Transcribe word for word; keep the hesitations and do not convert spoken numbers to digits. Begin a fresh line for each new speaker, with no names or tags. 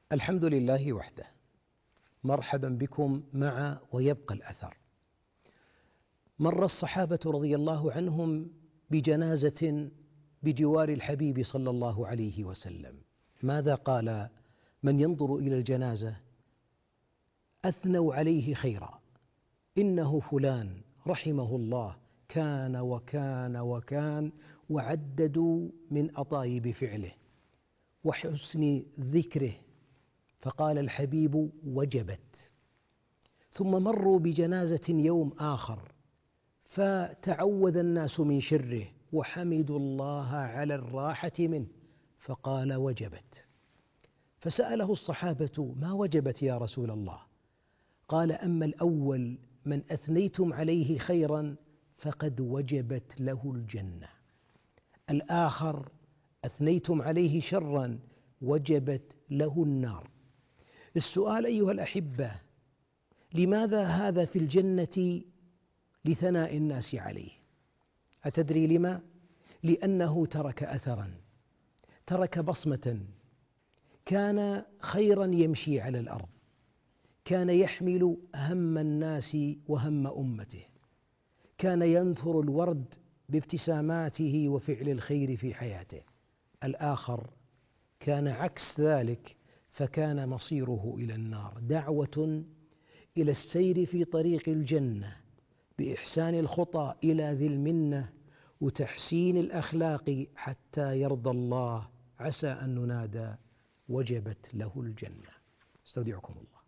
الحمد لله وحده، مرحبا بكم مع ويبقى الأثر. مر الصحابة رضي الله عنهم بجنازة بجوار الحبيب صلى الله عليه وسلم. ماذا قال من ينظر إلى الجنازة؟ أثنوا عليه خيرا، إنه فلان رحمه الله كان وكان وكان، وعددوا من أطايب فعله وحسن ذكره، فقال الحبيب وجبت. ثم مروا بجنازة يوم آخر فتعوذ الناس من شره وحمدوا الله على الراحة منه، فقال وجبت. فسأله الصحابة ما وجبت يا رسول الله؟ قال أما الأول من أثنيتم عليه خيرا فقد وجبت له الجنة، الآخر أثنيتم عليه شرا وجبت له النار. السؤال أيها الأحبة، لماذا هذا في الجنة لثناء الناس عليه؟ أتدري لما؟ لأنه ترك أثرا، ترك بصمة، كان خيرا يمشي على الأرض، كان يحمل هم الناس وهم أمته، كان ينثر الورد بابتساماته وفعل الخير في حياته. الآخر كان عكس ذلك، فكان مصيره إلى النار. دعوة إلى السير في طريق الجنة بإحسان الخطى إلى ذي المنة وتحسين الأخلاق حتى يرضى الله، عسى أن ننادى وجبت له الجنة. استودعكم الله.